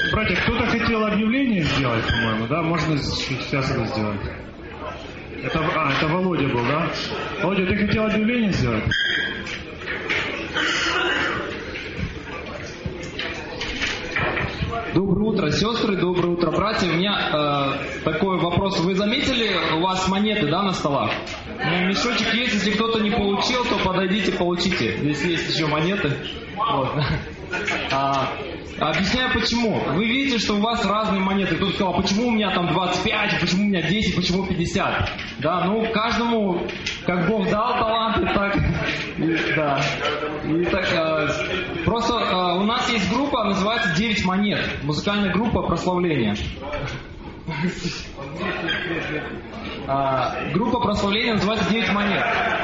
Братья, кто-то хотел объявление сделать, по-моему, да? Можно сейчас это сделать. Это Володя был, да? Володя, ты хотел объявление сделать? Доброе утро, сестры, доброе утро, братья. У меня такой вопрос. Вы заметили, у вас монеты, да, на столах? Мешочек есть, если кто-то не получил, то подойдите, получите. Здесь есть еще монеты. Вот. Объясняю почему. Вы видите, что у вас разные монеты. Кто-то сказал, почему у меня там 25, почему у меня 10, почему 50. Да, ну каждому, как Бог дал таланты, так. Да. И так просто у нас есть группа, называется 9 монет. Музыкальная группа прославления. Группа прославления называется 9 монет.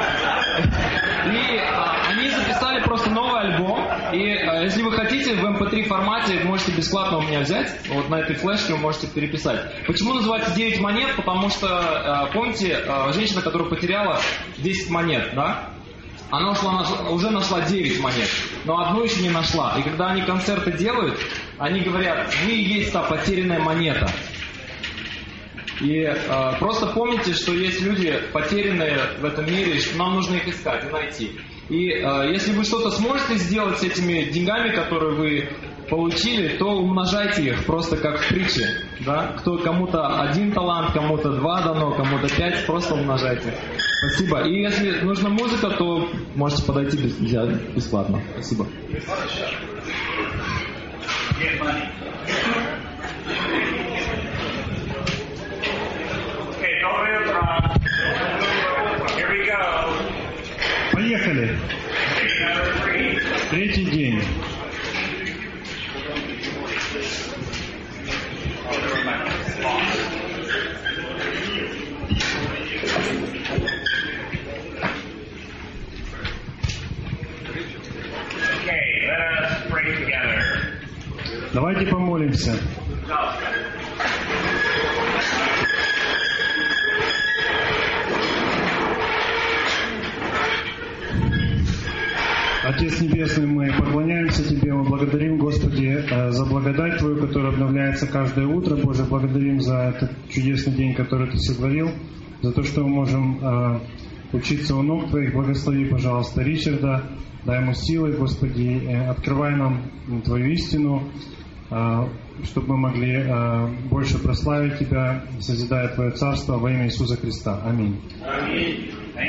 И они записали просто новый альбом. И если вы хотите, в MP3 формате можете бесплатно у меня взять. Вот на этой флешке вы можете переписать. Почему называется 9 монет? Потому что, помните, женщина, которая потеряла 10 монет, да? Она уже нашла 9 монет, но одну еще не нашла. И когда они концерты делают, они говорят, вы и есть та потерянная монета. И просто помните, что есть люди потерянные в этом мире, что нам нужно их искать и найти. И если вы что-то сможете сделать с этими деньгами, которые вы получили, то умножайте их просто как в притче. Да? Кому-то 1 талант, кому-то 2 дано, кому-то 5, просто умножайте. Спасибо. И если нужна музыка, то можете подойти бесплатно. Спасибо. Поехали. 3-й день. Давайте помолимся. Отец Небесный, мы поклоняемся Тебе, мы благодарим, Господи, за благодать Твою, которая обновляется каждое утро. Боже, благодарим за этот чудесный день, который Ты сотворил, за то, что мы можем учиться у ног Твоих. Благослови, пожалуйста, Ричарда, дай ему силы, Господи, открывай нам Твою истину, чтобы мы могли больше прославить Тебя, созидая Твое Царство во имя Иисуса Христа. Аминь. Аминь.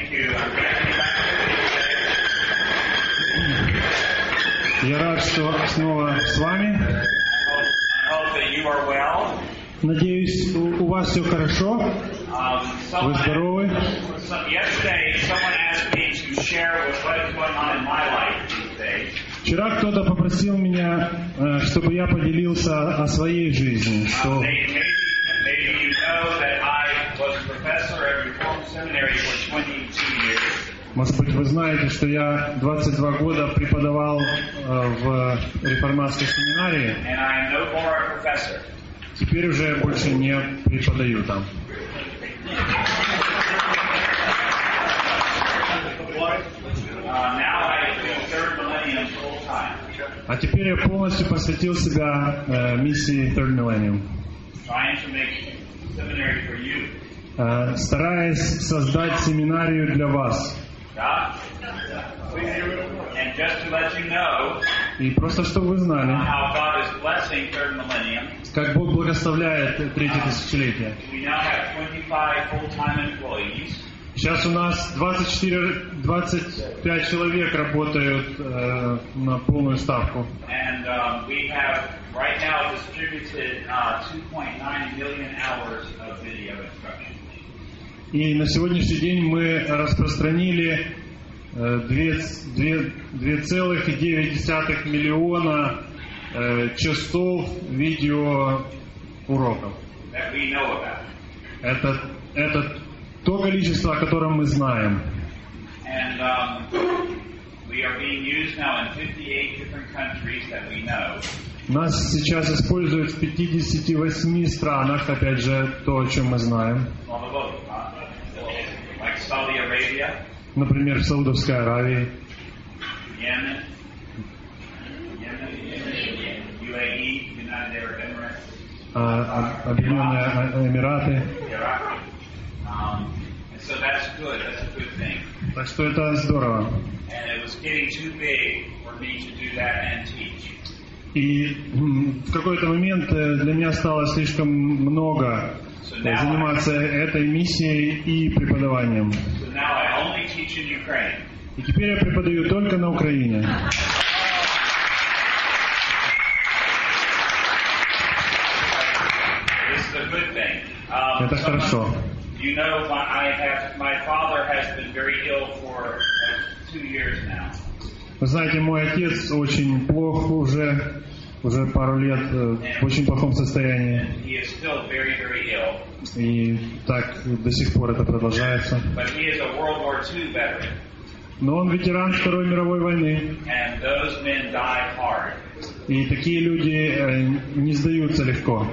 Я рад, что снова с вами. Надеюсь, у вас все хорошо. Вы здоровы. Вчера кто-то попросил меня, чтобы я поделился о своей жизни. Что... Может быть, вы знаете, что я 22 года преподавал в реформатской семинарии. Теперь уже больше не преподаю там. А теперь я полностью посвятил себя миссии Third Millennium. Стараясь создать семинарию для вас. И просто чтобы вы знали, как Бог благословляет третье тысячелетие. Сейчас у нас 25 человек работают на полную ставку. И на сегодняшний день мы распространили 2,9 миллиона часов видеоуроков. Это то количество, о котором мы знаем. Нас сейчас используют в 58 странах, опять же, то, о чем мы знаем. Например, в Саудовской Аравии, United Arab Emirates. Объединенные Эмираты. And so that's good. That's a good thing. Так что это здорово. And it was getting too big for me to do that and teach. И в какой-то момент для меня стало слишком много заниматься этой миссией и преподаванием. So now I only teach in Ukraine. И теперь я преподаю только на Украине. This is a good thing. Это хорошо. You know, my father has been very ill for 2 years now. Вы знаете, мой отец очень плох уже пару лет в очень плохом состоянии. He is still very, very ill. И так до сих пор это продолжается. But he is a World War II veteran. Но он ветеран Второй мировой войны. And those men die hard. И такие люди не сдаются легко.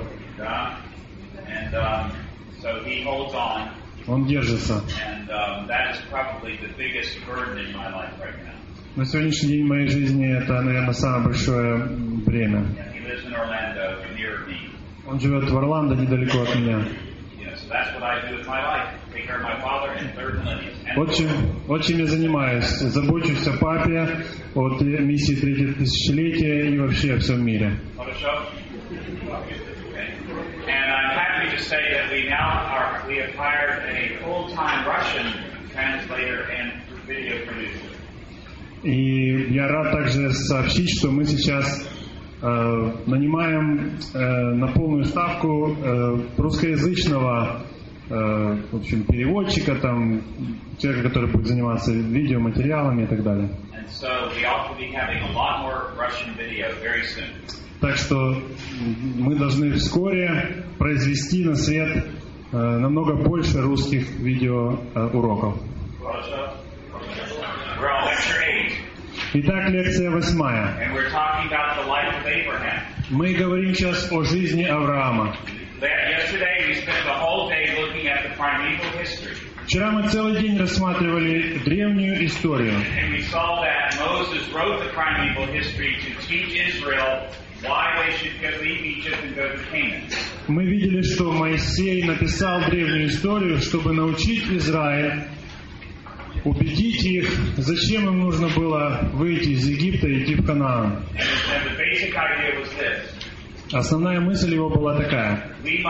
And so he holds on. Он держится. And that is probably the biggest burden in my life right now. На сегодняшний день в моей жизни это, наверное, самое большое бремя. And he lives in Orlando, near me. Он живет в Орландо, недалеко от меня. So that's what I do with my life. Take care of my father and third millennium. Вот чем я занимаюсь. Zabочусь о папе, от миссии третьего тысячелетия и вообще о всем мире. And I'm happy to say that we have hired a full-time Russian translator and video producer. И я рад также сообщить, что мы сейчас нанимаем на полную ставку русскоязычного в общем, переводчика, там, человека, который будет заниматься видеоматериалами и так далее. Так что мы должны вскоре произвести на свет намного больше русских видеоуроков. Итак, лекция 8. Мы говорим сейчас о жизни Авраама. Вчера мы целый день рассматривали древнюю историю. Мы видели, что Моисей написал древнюю историю, чтобы научить Израиль, убедить их, зачем им нужно было выйти из Египта и идти в Ханаан. Основная мысль его была такая.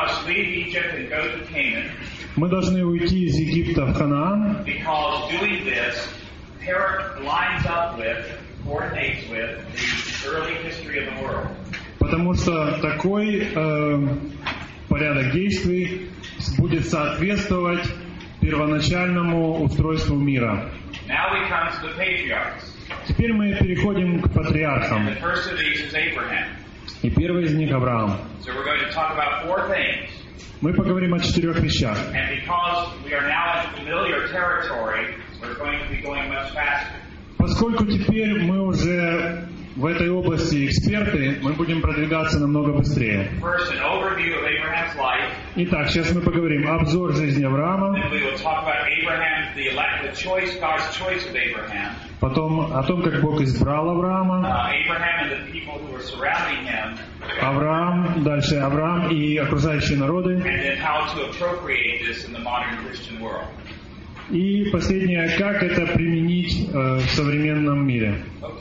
Мы должны уйти из Египта в Ханаан, потому что такой порядок действий будет соответствовать первоначальному устройству мира. Теперь мы переходим к патриархам. И первый из них Авраам. Мы поговорим о 4 вещах. Поскольку теперь мы уже в этой области эксперты, мы будем продвигаться намного быстрее. Итак, сейчас мы поговорим обзор жизни Авраама. Потом о том, как Бог избрал Авраама. Авраам, дальше Авраам и окружающие народы. И последнее, как это применить в современном мире.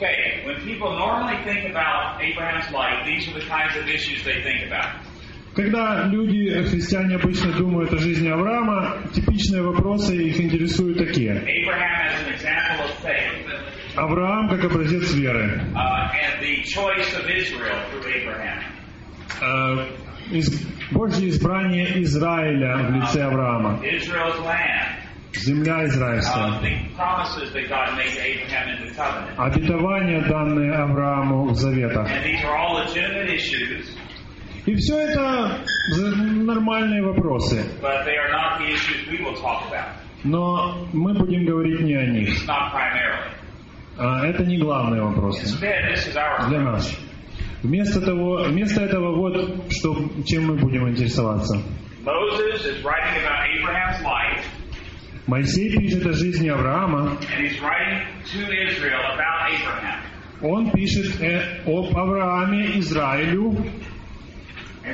Когда люди, христиане, обычно думают о жизни Авраама, типичные вопросы их интересуют такие. Авраам как образец веры. Божье избрание Израиля в лице Авраама. Земля израильская. Обетования, данные Аврааму в заветах. И все это нормальные вопросы. Но мы будем говорить не о них. Это не главные вопросы для нас. Вместо этого вот чем мы будем интересоваться. Моисей пишет о жизни Авраама. Он пишет об Аврааме Израилю.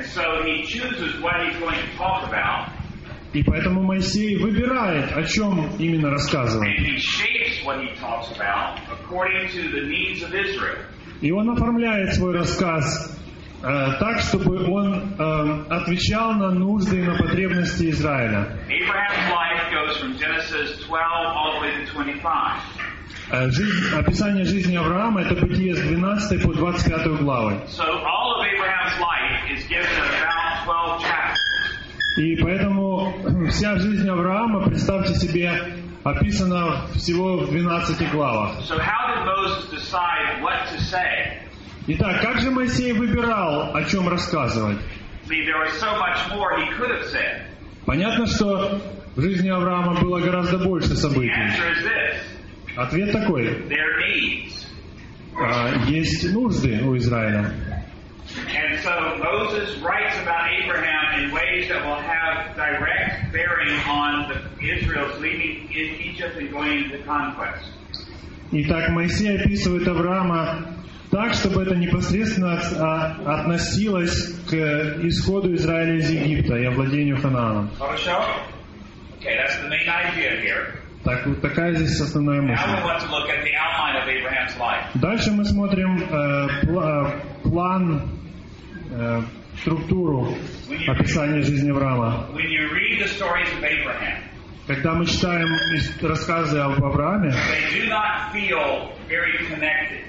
so he chooses what he's going to talk about. И поэтому Моисей выбирает, о чем именно рассказывать. And he shapes what he talks about according to the needs of Israel. И он оформляет свой рассказ так, чтобы он отвечал на нужды и на потребности Израиля. Abraham's life goes from Genesis 12 all the way to 25. Описание жизни Авраама — это Бытие с 12 по 25 главы. So all of Abraham's life is given in about 12 chapters. И поэтому вся жизнь Авраама, представьте себе, описана всего в 12 главах. So how did Moses decide what to say? Итак, как же Моисей выбирал, о чем рассказывать? I mean, there was so much more he could have said. Понятно, что в жизни Авраама было гораздо больше The событий. answer is this. Ответ такой. Their needs. Есть нужды у Израиля. And so Moses writes about Abraham in ways that will have direct bearing on Israel's leaving Egypt and going into conquest. Итак, Моисей описывает Авраама так, чтобы это непосредственно относилось к исходу Израиля из Египта и овладению Ханааном. Okay, that's the main idea here. Так, вот такая здесь основная мысль. Now we want to look at the outline of Abraham's life. Дальше мы смотрим план, структуру описания жизни Авраама. When you read the stories of Abraham, Когда мы читаем рассказы об Аврааме, they do not feel very connected.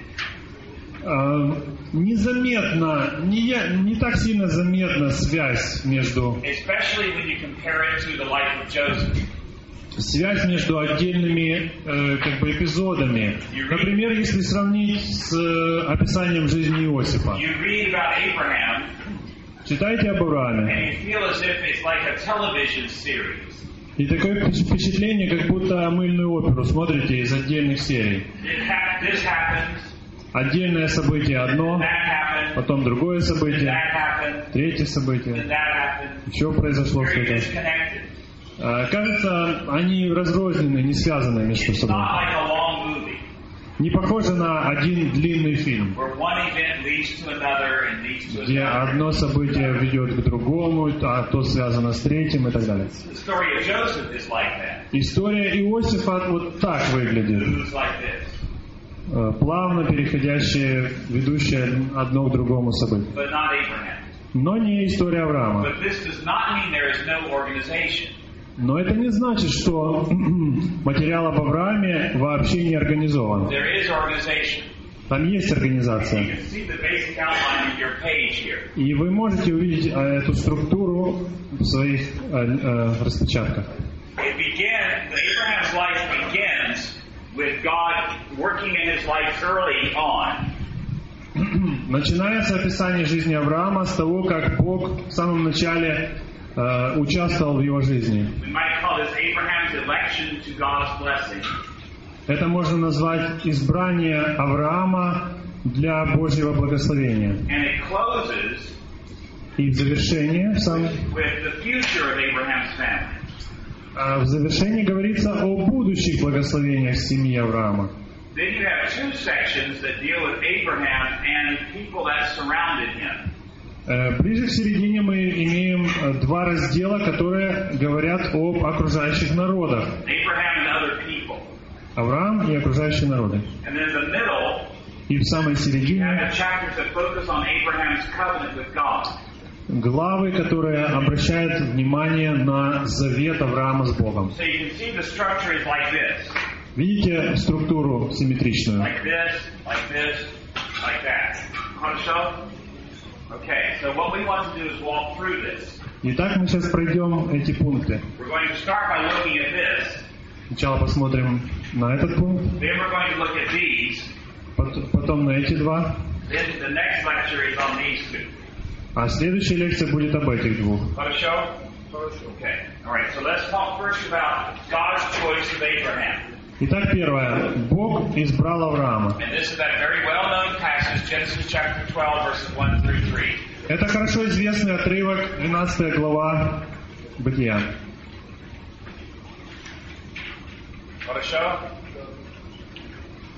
незаметно, не так сильно заметна связь между Especially when you compare it to the life of Joseph. связь между отдельными эпизодами. Например, если сравнить с описанием жизни Иосифа. You read about Abraham, Читайте об and Аврааме, you feel as if it's like a television series. и такое впечатление, как будто мыльную оперу смотрите из отдельных серий. This happens, Отдельное событие одно, that happened, потом другое событие, that happened, третье событие. that happened. Еще произошло Very что-то. disconnected. Кажется, они разрознены, не связаны между It's собой. not like a long movie Не похоже на один длинный фильм, where one event leads to another and leads to где another. одно событие ведет к другому, а то связано с третьим и так далее. The story of Joseph is like that. История Иосифа вот так It выглядит. moves like this. Плавно переходящие, ведущие одно к другому событию. But not Abraham. Но не история Авраама. But this does not mean there is no organization. Но это не значит, что материал об Аврааме вообще не организован. There is organization. Там есть You организация. can see the basic outline of your page here. И вы можете увидеть эту структуру в своих распечатках. Abraham's life begins with God working in his life early on. Начинается описание жизни Авраама с того, как Бог в самом начале участвовал в его жизни. We might call this Abraham's election to God's blessing. Это можно назвать избрание Авраама для Божьего благословения. And it closes И в завершении, with the future of Abraham's family. в завершении говорится о будущих благословениях семьи Авраама. Then you have two sections that deal with Abraham and people that surrounded him. Ближе к середине мы имеем два раздела, которые говорят об окружающих народах. Abraham and other people. Авраам и окружающие народы. And then in the middle, И в самой you have середине the chapters that focus on Abraham's covenant with God. главы, которые обращают внимание на завет Авраама с Богом. So you can see the structure is like this. Видите структуру симметричную? Like this, like this, like that. Хорошо? Okay, so what we want to do is walk through this. Итак, мы сейчас пройдем эти пункты. We're going to start by looking at this. Сначала посмотрим на этот пункт, Then we're going to look at these. потом на эти два, Then the next lecture is on these two. а следующая лекция будет об этих двух. Хорошо? Okay. All right, so let's talk first about God's choice of Abraham. Итак, первое. Бог избрал Авраама. And this is that very well-known passage, Genesis chapter 12, verses 1 through 3. Это хорошо известный отрывок, 12 глава Бытия. Хорошо?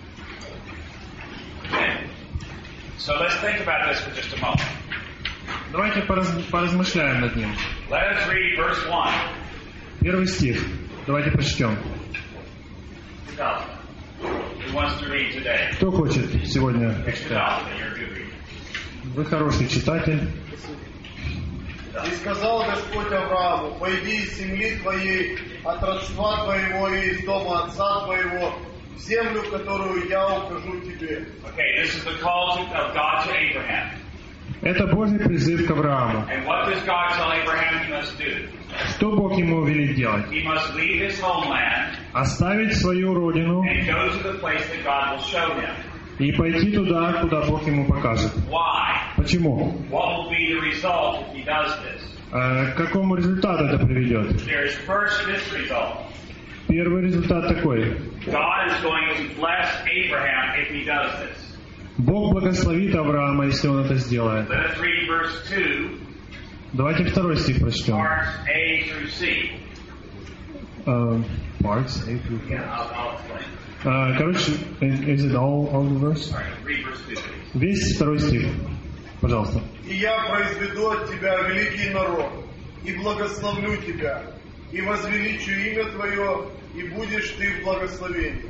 Okay. So let's think about this for just a moment. Давайте поразмышляем над ним. Let us read verse 1. Первый стих. Давайте прочтем. Who wants to read today? Кто хочет сегодня почитать? You're a good reader. Вы хороший читатель. И сказал Господь Аврааму: пойди из земли твоей, от родства твоего и из дома отца твоего, в землю, которую я укажу тебе. Okay, this is the call of God to Abraham. Это Божий призыв к Аврааму. And what does God tell Abraham he must do? Что Бог ему велит делать? He must leave his homeland Оставить свою родину and go to the place that God will show him. и пойти туда, куда Бог ему покажет. Why? Почему? What will be the result if he does this? К какому результату это приведет? There is first this result. Первый результат такой. God is going to bless Abraham if he does this. Бог благословит Авраама, если он это сделает. Let us read verse 2, Давайте второй стих прочтем. parts A through C. Parts A through Yeah, I'll explain. Короче, is it all the verse? All right, read verse 2, please. Весь второй стих. Пожалуйста. И я произведу от тебя великий народ, и благословлю тебя, и возвеличу имя твое, и будешь ты в благословении.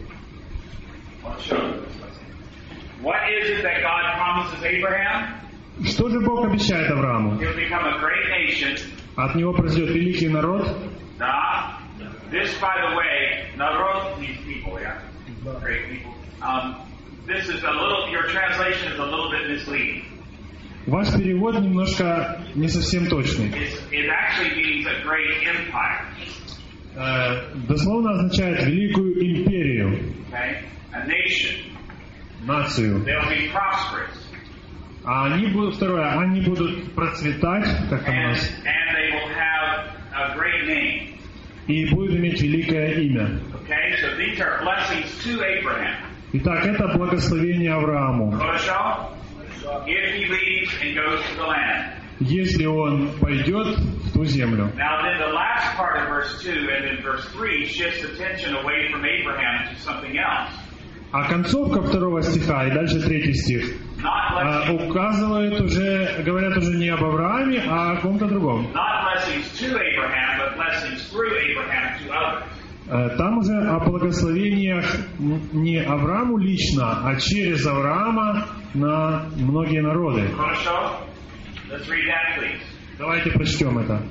What is it that God promises Abraham? Что же Бог обещает Аврааму? He'll become a great nation. От него произойдет великий народ. Nah. This, by the way, narod means people, yeah? Great people. This is a little, your translation is a little bit misleading. Ваш перевод немножко не совсем точный. It actually means a great empire. Дословно означает великую империю, Okay? A nation. нацию. They'll be prosperous. А они будут, второе, они будут процветать, как там у нас, And they will have a great name. и будут иметь великое имя. Okay? So these are blessings to Abraham. Итак, это благословение Аврааму. Хорошо? If he leaves and goes to the land. Если он пойдет в ту землю. Now then the last part of verse 2 and then verse 3 shifts attention away from Abraham to something else. А концовка второго стиха и дальше третий стих Not blessings, указывают уже, говорят уже не об Аврааме, а о ком-то другом. not blessings to Abraham, but blessings through Abraham to others. Там уже о благословениях не Аврааму лично, а через Авраама на многие народы. Хорошо? Let's read that, please. Давайте прочтем это.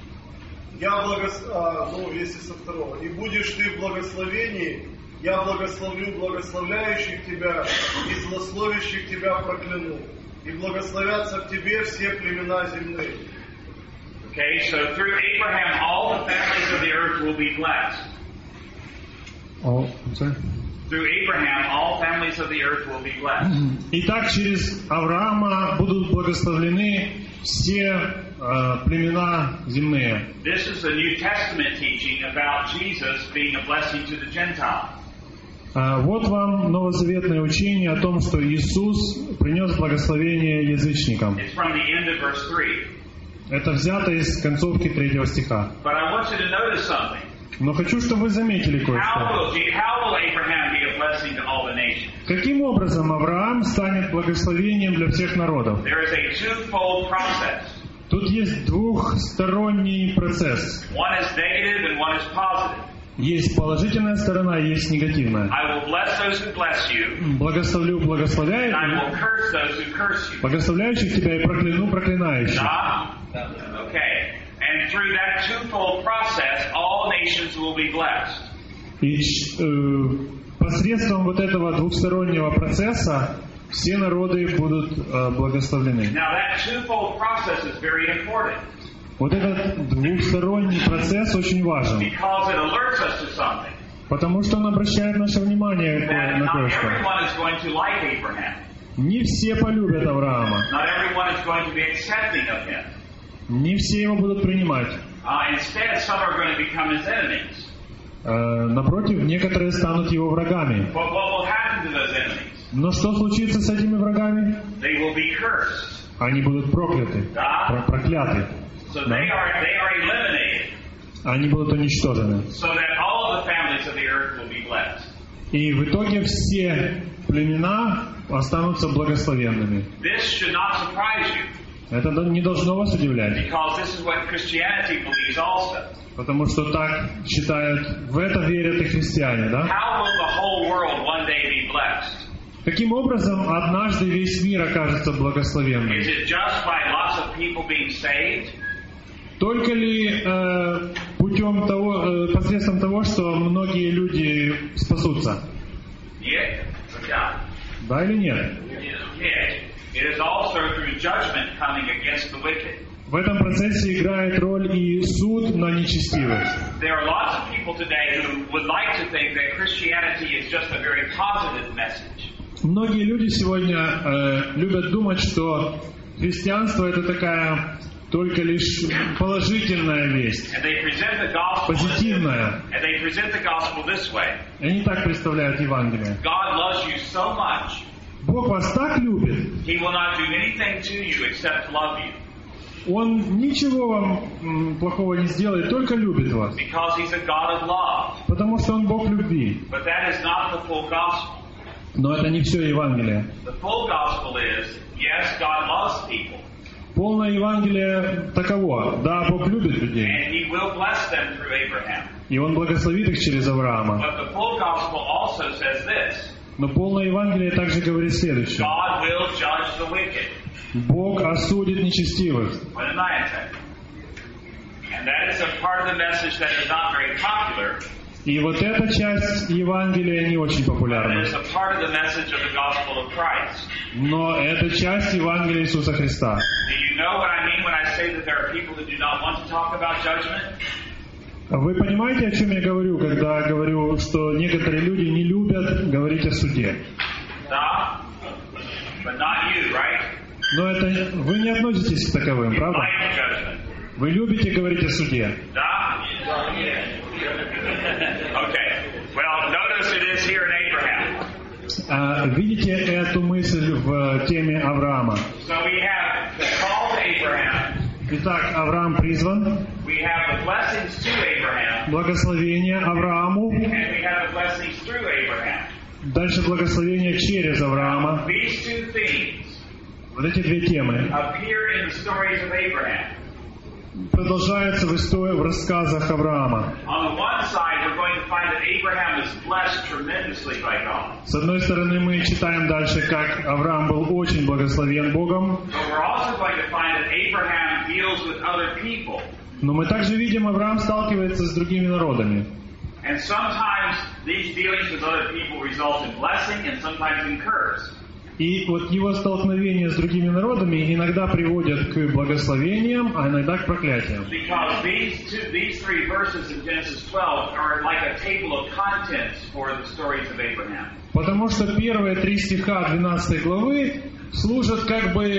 Если со второго. И будешь ты в благословении, я благословлю благословляющих тебя, и злословящих тебя прокляну. И благословятся в тебе все племена земные. Okay, so through Abraham, all the families of the earth will be blessed. Through Abraham, all families of the earth will be blessed. Итак, через Авраама будут благословлены все племена земные. This is the New Testament teaching about Jesus being a blessing to the Gentiles. Вот вам новозаветное учение о том, что Иисус принес благословение язычникам. It's from the end of verse 3. Это взято из концовки 3 стиха. But I want you to notice something. Но хочу, чтобы вы заметили How кое-что. will Abraham be a blessing to all the nations? Каким образом Авраам станет благословением для всех народов? There is a twofold process. Тут есть двухсторонний процесс. One is negative and one is positive. Есть положительная сторона, есть негативная. I will bless those who bless you, Благословлю and I благословляющих, will curse those who curse you. благословляющих тебя и прокляну проклинающих. Okay. And through that twofold process, all nations will be blessed. И посредством вот этого двухстороннего процесса все народы будут благословлены. Now that twofold process is very important Вот этот двухсторонний процесс очень важен, because it alerts us to something. потому что он обращает наше внимание That на not кое-что. everyone is going to like Abraham. Не все полюбят Авраама, Not everyone is going to be accepting of him. не все его будут принимать. Instead, some are going to become his enemies. Напротив, некоторые станут его врагами. But what will happen to those enemies? Но что случится с этими врагами? They will be cursed. Они будут прокляты, прокляты. So they are eliminated. Они будут уничтожены. So that all of the families of the earth will be blessed. И в итоге все племена останутся благословенными. This should not surprise you. Это не должно вас удивлять, because this is what Christianity believes also. потому что так считают, в это верят и христиане, да? How will the whole world one day be blessed? Каким образом однажды весь мир окажется благословенным? Is it just by lots of people being saved? Только ли путем того, посредством того, что многие люди спасутся? Yeah. Yeah. Да или нет? Yes. It is also through judgment coming against the wicked. В этом процессе играет роль и суд на нечестивых. There are lots of people today who would like to think that Christianity is just a very positive message. Многие люди сегодня любят думать, что христианство это такая только лишь положительная весть, And they present the gospel позитивная. and they present the gospel this way. И они так представляют Евангелие. God loves you so much, Бог вас так любит, He will not do anything to you except love you. Он ничего вам плохого не сделает, только любит вас. Because He's a God of love. Потому что Он Бог любви. But that is not the full gospel. Но это не все Евангелие. The full gospel is, yes, God loves people, Полное Евангелие таково. Да, Бог любит людей. and He will bless them through Abraham. И Он благословит их через Авраама. But the full gospel also says this, Но полное Евангелие также говорит следующее. God will judge the wicked. Бог осудит нечестивых. Ponemaitai. And that is a part of the message that is not very popular, И вот эта часть Евангелия не очень but it популярна. is a part of the message of the gospel of Christ. Но это часть Евангелия Иисуса Христа. Do you know what I mean when I say that there are people who do not want to talk about judgment? Вы понимаете, о чем я говорю, когда говорю, что некоторые люди не любят говорить о суде? Да? But not you, right? Но это вы не относитесь к таковым, You правда? like judgment. Вы любите говорить о суде. Да? Okay. Well, notice it is here in Abraham. Видите эту мысль в теме Авраама? So we have the call to Abraham. Итак, Авраам призван, We have the blessings to Abraham. благословение Аврааму, And we have the blessings through Abraham. дальше благословение через Авраама. These two themes Вот эти две темы appear in the stories of Abraham. продолжаются в рассказах Авраама. On the one side, we're going to find that Abraham is blessed tremendously by God. С одной стороны, мы читаем дальше, как Авраам был очень благословен Богом, But we're also going to find that Abraham deals with other people. но мы также видим, Авраам сталкивается с другими народами. And sometimes these dealings with other people result in blessing and sometimes in curse. И вот его столкновения с другими народами иногда приводят к благословениям, а иногда к проклятиям. Because these three verses in Genesis 12 are like a table of contents for the stories of Abraham. Потому что первые 3 стиха 12 главы служат как бы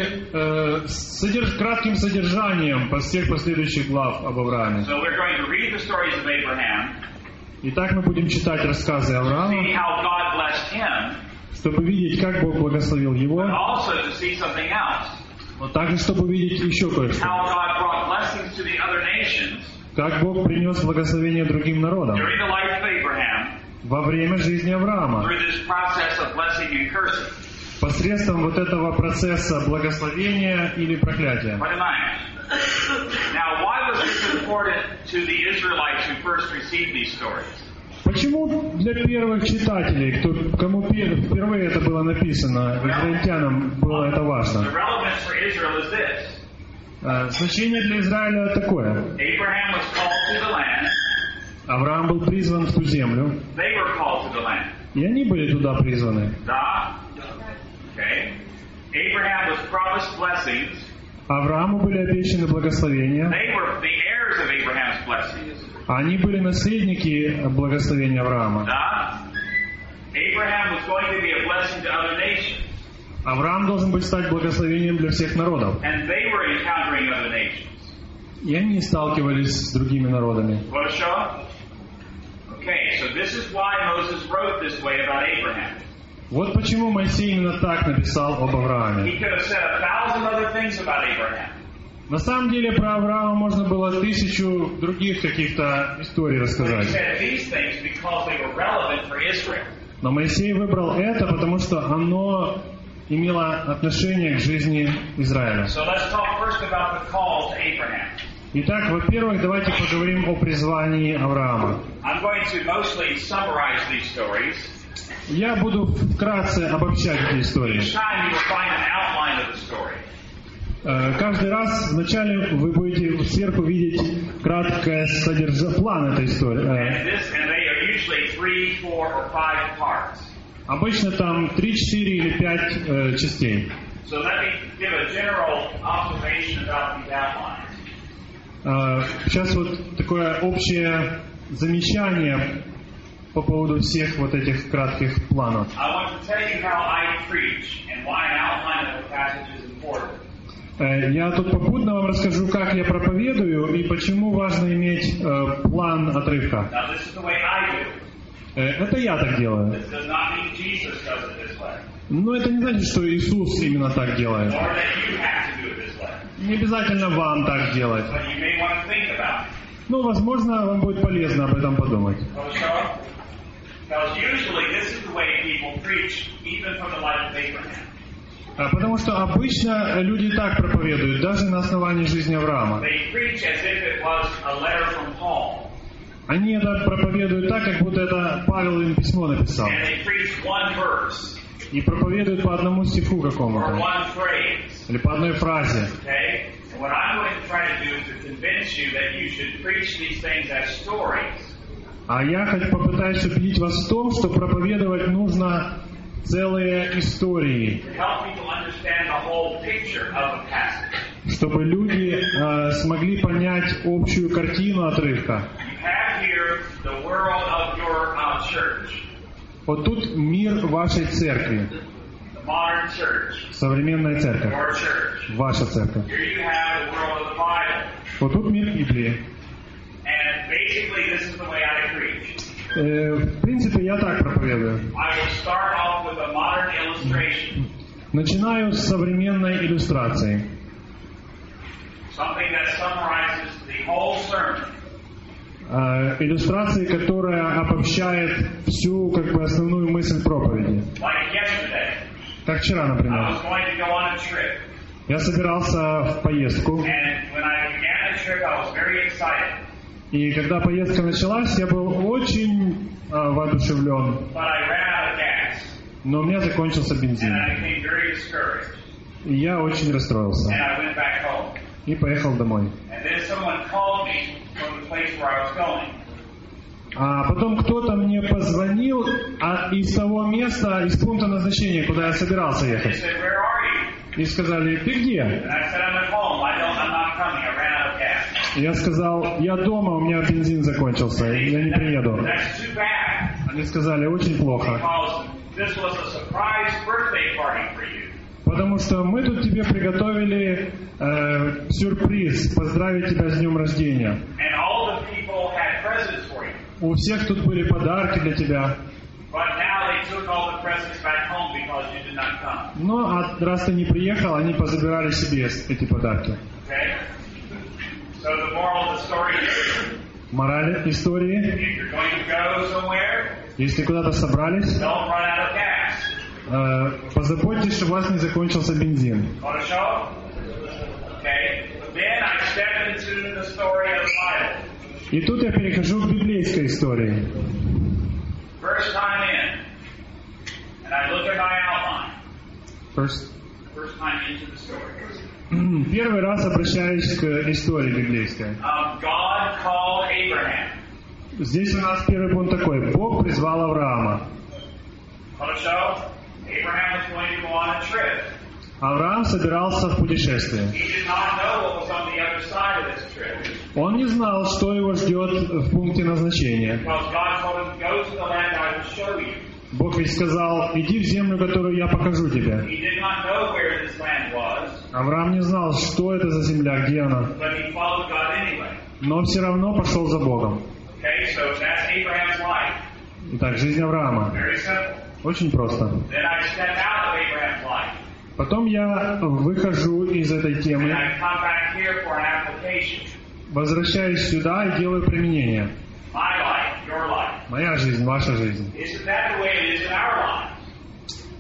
кратким содержанием всех последующих глав об Аврааме. So we're going to read the stories of Abraham, Итак, мы будем читать рассказы see Авраама, how God blessed him, чтобы видеть, как Бог благословил but его, also to see something else. но также, чтобы увидеть еще кое-что. How God brought blessings to the other nations Как Бог принес благословение другим народам during the life of Abraham во время жизни Авраама, through this process of blessing and cursing. посредством вот этого процесса благословения или проклятия. What am I? Now, why was this important to the Israelites who first received these stories? Почему для первых читателей, кому впервые это было написано, израильтянам было это важно? The relevance for Israel is this. Значение для Израиля такое. Abraham was called to the land. Авраам был призван в ту землю, They were called to the land. и они были туда призваны. Da? Okay. Abraham was promised blessings. Аврааму были обещаны благословения, They were the heirs of Abraham's blessings. а они были наследники благословения Авраама. Da? Abraham was going to be a blessing to other nations. Авраам должен быть стать благословением для всех народов. And they were encountering other nations. И они сталкивались с другими народами. Want to show? Okay, so this is why Moses wrote this way about Abraham. Вот почему Моисей именно так написал об Аврааме. He could have said 1,000 other things about Abraham. На самом деле про Авраама можно было 1000 других каких-то историй But he рассказать. said these things because they were relevant for Israel. Но Моисей выбрал это, потому что оно имела отношение к жизни Израиля. So let's talk first about the call to Abraham. Итак, во-первых, давайте поговорим о призвании Авраама. I'm going to mostly summarize these stories. Я буду вкратце обобщать эти истории. Each time you will find an outline of the story. Каждый раз вначале вы будете сверху видеть краткое план этой истории. And they are usually 3, 4, or 5 parts. Обычно там 3, 4 или 5 частей. So let me give a general observation about these outlines. Сейчас вот такое общее замечание по поводу всех вот этих кратких планов. I want to tell you how I preach and why an outline of the passage is important. Я тут попутно вам расскажу, как я проповедую и почему важно иметь план отрывка. Now this is the way I do it. Это я так делаю. This does not mean Jesus does it this way. Но это не значит, что Иисус именно так делает. Or that you have to do it this way. Не обязательно вам так делать. But you may want to think about it. Ну, возможно, вам будет полезно об этом подумать. Because usually this is the way people preach, even from the life of Abraham. Потому что обычно люди так проповедуют, даже на основании жизни Авраама. They preach as if it was a letter from Paul. Они это проповедуют так, как будто это Павел им письмо написал. And they preach one verse. И проповедуют по одному стиху Or какому-то. one phrase. Или по одной фразе. Okay? And what I'm going to try to do is to convince you that you should preach these things as stories. А я попытаюсь убедить вас в том, что проповедовать нужно целые истории, To help people understand the whole picture of a passage. чтобы люди смогли понять общую картину отрывка. You have here the world of your church. Вот тут мир вашей церкви, The modern church. современная церковь, Your church. ваша церковь. Here you have the world of the Bible. Вот тут мир Библии. And basically this is the way I preach. В принципе, я так проповедую. I will start off with a modern illustration. Начинаю с современной иллюстрации. Something that summarizes the whole sermon. Иллюстрации, которая обобщает всю основную мысль проповеди. Like yesterday, Как вчера, I например. was going to go on a trip. Я собирался в поездку, And when I began the trip, I was very excited. и когда поездка началась, я был очень воодушевлен, But I ran out of gas. но у меня закончился And бензин. I became very discouraged. И я очень расстроился. And I went back home. И поехал домой. And then someone called me from the place where I was going. А потом кто-то мне позвонил из того места, из пункта назначения, куда я собирался They ехать. said, "Where are you?" И сказали, ты где? And I said, "I'm at home. I'm not coming. I ran out of gas." Я сказал, я дома, у меня бензин закончился, я не приеду. That's too bad. Они сказали, очень плохо. Because this was a surprise birthday party for you. Потому что мы тут тебе приготовили сюрприз, поздравить тебя с днем рождения. And all the people had presents for you. У всех тут были подарки для тебя. But now they took all the presents back home because you did not come. Но раз ты не приехал, они позабирали себе эти подарки. Okay? So the moral of the story is, Мораль истории. if you're going to go somewhere, Если куда-то собрались, don't run out of gas. позаботьтесь, чтобы у вас не закончился бензин. Want to show? Okay. Then I step into the story of the Bible. И тут я перехожу к библейской истории. First time in, and I look at my outline. First First time into the story. Первый раз обращаюсь к истории библейской. God called Abraham. Здесь у нас первый пункт такой. Бог призвал Авраама. Want to show? Abraham was going to go on a trip. Авраам собирался в путешествие. He did not know what was on the other side of this trip. Он не знал, что его ждет в пункте назначения. Because God told him, go to the land I will show you. Бог ведь сказал, иди в землю, которую я покажу тебе. He did not know where this land was, Авраам не знал, что это за земля, где она. but he followed God anyway. Но все равно пошел за Богом. Okay, so that's Abraham's life. Итак, жизнь Авраама. Very simple. Очень просто. Then I step out of Abraham's life. Потом я выхожу из этой And темы, I come back here for an application. возвращаюсь сюда и делаю применение. My life, your life. Моя жизнь, ваша жизнь. Isn't that the way it is in our lives?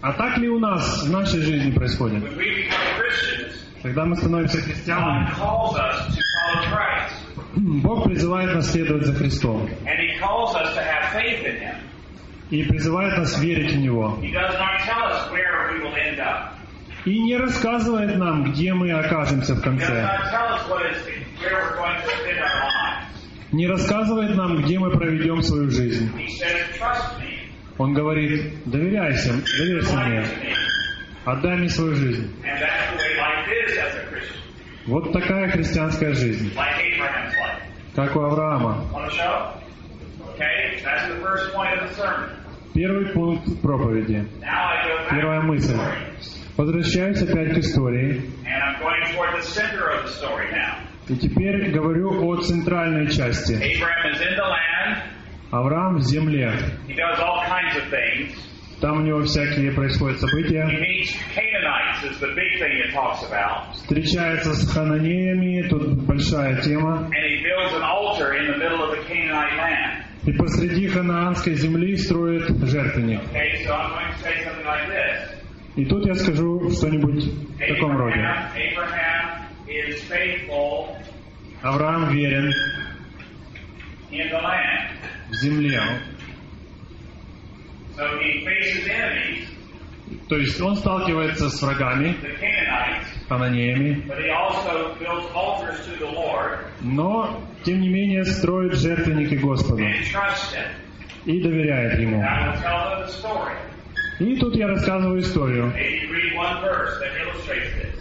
А так ли у нас в нашей жизни происходит? When we become Christians, Когда мы становимся христианами, God calls us to follow Christ. Бог призывает нас следовать за Христом. And He calls us to have faith in Him. И призывает нас верить в Него. He does not tell us where we will end up. И не рассказывает нам, где мы окажемся в He does конце. not tell us where we're going to spend our lives. Не рассказывает нам, где мы проведем свою жизнь. He says, trust me. Он говорит, доверяйся мне, отдай мне свою жизнь. And that's the way life is as a Christian. Вот такая христианская жизнь, Like Abraham's life. как у Авраама. Want to show? Okay, that's the first point of the sermon. Первый пункт проповеди. Now I go back Первая to the мысль. story. Возвращаюсь опять к истории. And I'm going toward the center of the story now. И теперь говорю о центральной части. Abraham is in the land. Авраам в земле. He does all kinds of things. Там у него всякие происходят He события. meets Canaanites is the big thing it talks about. Встречается с хананеями, тут большая тема. And he builds an altar in the middle of the Canaanite land. И посреди ханаанской земли строит жертвенник. Okay, so I'm going to say something like this. И тут я скажу что-нибудь в таком роде. Abraham is faithful Авраам верен in the land. в земле. So he faces enemies, То есть он сталкивается с врагами, the Canaanites, хананеями, but he also builds altars to the Lord но, тем не менее, строит жертвенники Господу and trusts Him. и доверяет Ему. I will tell them the story. И тут я рассказываю историю. Maybe read one verse that illustrates this.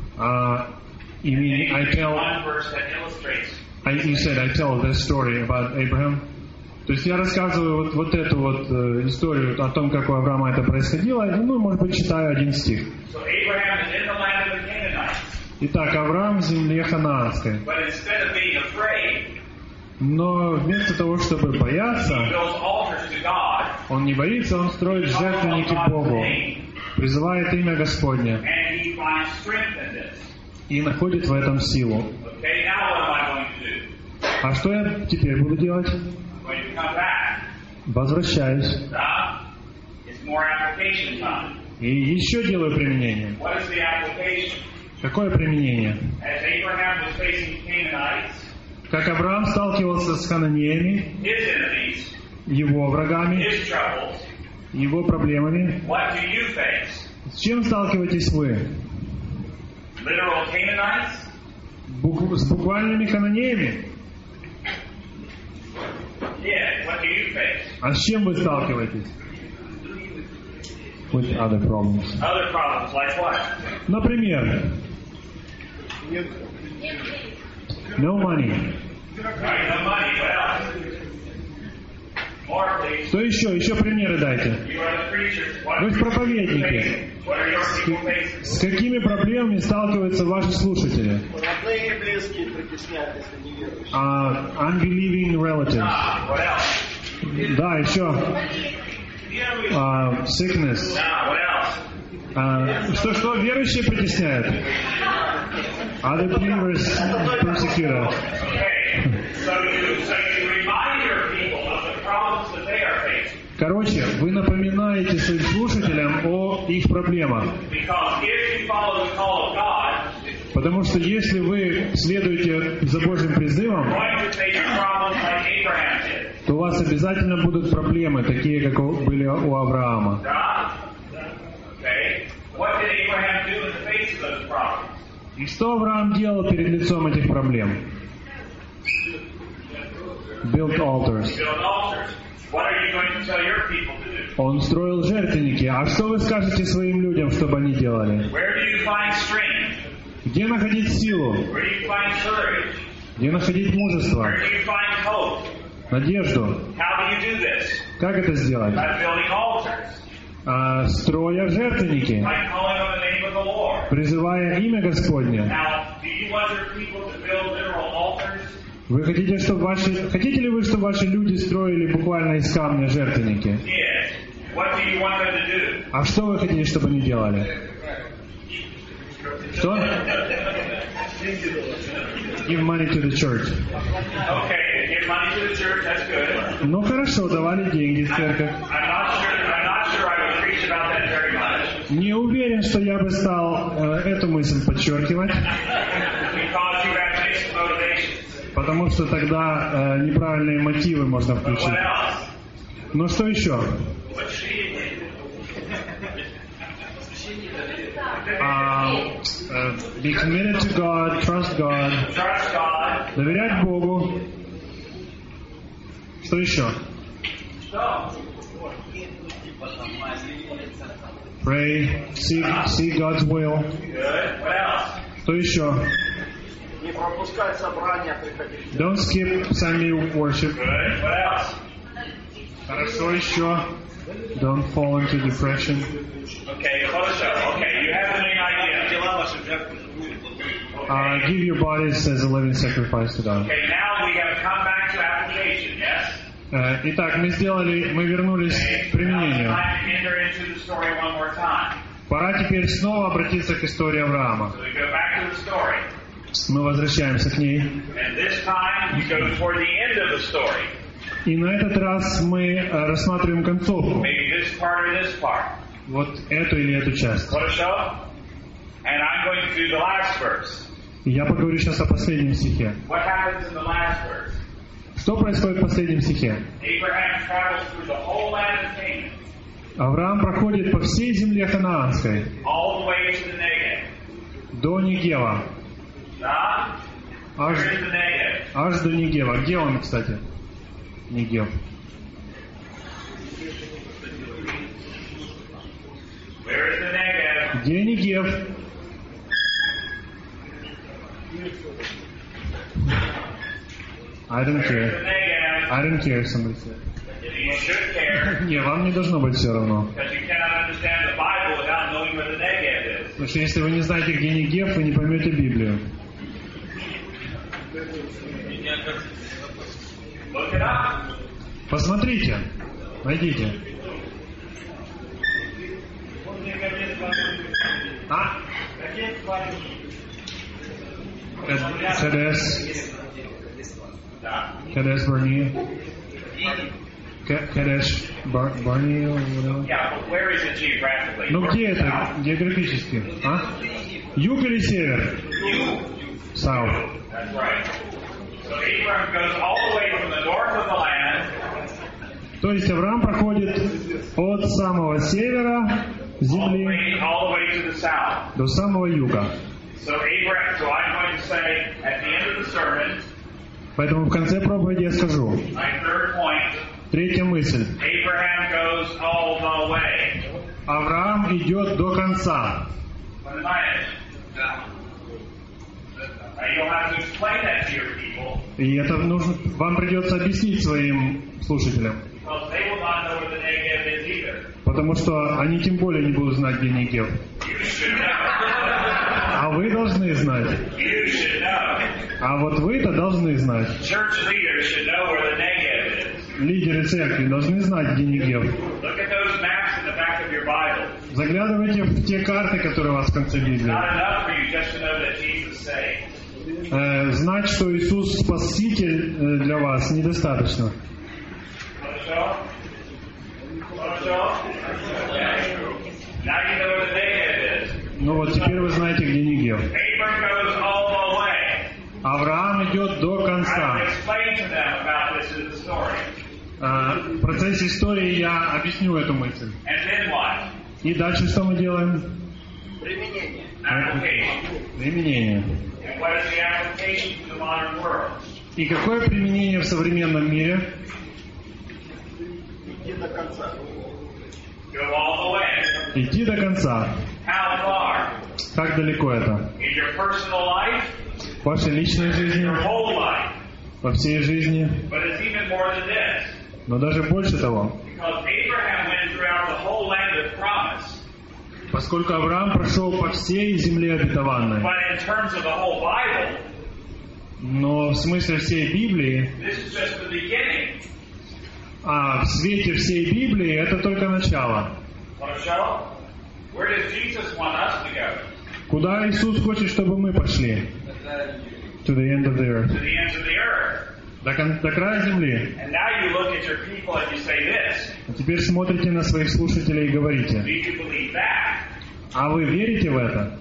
I tell, One verse that illustrates. you said I tell this story about Abraham. То есть я рассказываю вот эту вот историю о том, как у Авраама это происходило, ну, может быть, читаю один стих. So Abraham is in the land of the Canaanites, Итак, Авраам в земле ханаанской. but instead of being afraid, Но вместо того, чтобы he бояться, builds altars to God, он не боится, он строит жертвенники Богу, призывает имя Господне and he finds strength in this. и находит в этом силу. Okay, now what am I going to do? А что я теперь буду делать? I'm going to come back. Возвращаюсь. It's more application time. И еще делаю применение. What is the application? Какое применение? As Abraham was facing Canaanites, Как Авраам сталкивался с хананеями, his enemies, его врагами, his troubles, его проблемами, what do you face? с чем сталкиваетесь вы? Literal Canaanites? С буквальными хананеями? Yeah, what do you face? А с чем вы сталкиваетесь? With other problems. Other problems, like what? Например, no money. Right, no money, what else? More, please. Что еще? Еще примеры дайте. You are the preachers. What Вы are проповедники. What are your people facing? С какими проблемами сталкиваются ваши слушатели? Родные и близкие притесняют, если не веруешь. Unbelieving relatives. What else? Да, еще. Sickness. What else? Что верующие притесняют? Other believers persecute us. Okay. So you remind your people of the problems that they are facing. Короче, вы напоминаете своим слушателям о их проблемах. Because if you follow the call of God, Потому что если вы следуете за Божьим призывом, you're going to face problems like Abraham did. то у вас обязательно будут проблемы, такие, как были у Авраама. Okay? What did Abraham do in the face of those problems? И что Авраам делал перед лицом этих проблем? Built altars. Build altars. What are you going to tell your people to do? Он строил жертвенники. А что вы скажете своим людям, чтобы они делали? Where do you find strength? Где находить силу? Where do you find courage? Где находить мужество? Where do you find hope? Надежду? How do you do this? Как это сделать? By building altars. Строя жертвенники, By calling on the name of the Lord. призывая имя Господне. Now, do you want your people to build literal altars? Вы хотите ли вы, чтобы ваши люди строили буквально из камня жертвенники? Yes. What do you want them to do? А что вы хотите, чтобы они делали? Что? Give money to the church. Okay, give money to the church, that's good. Ну хорошо, давали деньги в церковь. I'm not sure I would preach about that very much. Не уверен, что я бы стал эту мысль подчеркивать, because you have mixed motivations. потому что тогда неправильные мотивы можно But включить. what else? Но что еще? What she did. Be committed to God, trust God, Trust God. доверять Богу. Что еще? So, Pray, seek God's will. good. What else? Что еще? Не пропускать собрания, приходить. Don't skip Sunday worship. Good. What else? Хорошо еще. Don't fall into depression. Okay, close up. Okay, you have the main idea. Give your bodies as a living sacrifice to God. Okay, now we have come back to application, yes? Итак, мы вернулись Okay, к применению. now it's time to enter into the story one more time. Пора теперь снова обратиться к истории Авраама. So we go back to the story. Мы возвращаемся к ней. And this time we go toward the end of the story. И на этот раз мы рассматриваем концовку. Maybe this part or this part. Вот эту или эту часть. Put a show. And I'm going to do the last verse. И я поговорю сейчас о последнем стихе. What happens in the last verse? Что происходит в последнем стихе? Abraham travels through the whole land of Canaan, Авраам проходит по всей земле ханаанской, all the way to the Negev. до Негева. Nah? Аж, Where is the Negev? аж до Негева. Где он, кстати? Негев. Where is the Negev? Где Негев? I don't Where is care. the Negev? I don't care, somebody said. You should care, Не, вам не должно быть все равно. because you cannot understand the Bible without knowing where the Negev is. Потому что если вы не знаете, где Негев, вы не поймете Библию. Look it up. Посмотрите. Найдите. А? Кадеш. Кадеш Барни. Кадеш Барни. Yeah, but where is it geographically? Ну North где or это south? географически? А? Юг или север? Сауth. That's right. So Abraham goes all the way from the north of the land То есть Авраам проходит от самого севера земли all the way to the south. до самого юга. So I'm going to say at the end of the sermon, Поэтому в конце проповеди я скажу. my third point, Третья мысль. Abraham goes all the way. Авраам идет до конца. Понимаешь? You'll have to explain that to your people И это нужно, вам придется объяснить своим слушателям. because they will not know where the Negev is either. Потому что они тем более не будут знать, где Негев. You should know. А вы должны знать. You should know. А вот вы-то должны знать. Church leaders should know where the Negev is. Лидеры церкви должны знать, где Негев. Look at those maps in the back of your Bible. Заглядывайте в те карты, которые у вас в конце Библии. Not enough for you just to know that Jesus saved. Знать, что Иисус Спаситель для вас, недостаточно. Хорошо? Хорошо? Okay. Now you know where the Negev is. Ну вот теперь вы знаете, где Негев. Abraham goes all the way. Авраам идет до I will конца. explain to them about this in the story. В процессе истории я объясню эту мысль. And then what? И дальше что мы делаем? Применение. Application. Применение. And what is the application to the modern world? И какое применение в современном мире? Идти до конца. Go all the way. Идти до конца. How far? Как далеко это? In your personal life? В вашей личной жизни? Your whole life? Во всей жизни? But it's even more than this. Но даже больше того. Because Abraham went throughout the whole land of promise. Поскольку Авраам прошел по всей земле обетованной. But in terms of the whole Bible, Но в смысле всей Библии, this is just the beginning. а в свете всей Библии это только начало. Want to show? Where does Jesus want us to go? Куда Иисус хочет, чтобы мы пошли? To the end of the earth. To the ends of the earth. До края земли. And now you look at your people and you say this. А теперь смотрите на своих слушателей и говорите. Do you believe that? А вы верите в это?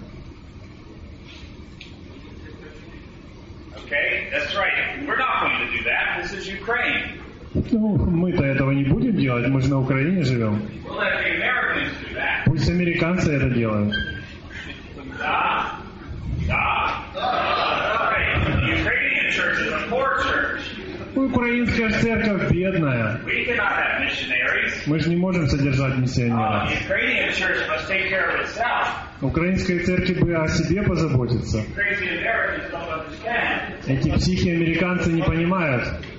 Okay, that's right. We're not going to do that. This is Ukraine. Ну, мы-то этого не будем делать, мы же на Украине живем. We'll let the Americans do that. Пусть американцы это делают. Da. Right. The Ukrainian church is a poor church. Украинская церковь бедная. We cannot have missionaries. Мы же не можем содержать миссионеров. The Ukrainian church must take care of itself. Украинской церкви бы о себе позаботиться. Crazy Americans don't understand. Эти психи-американцы не понимают.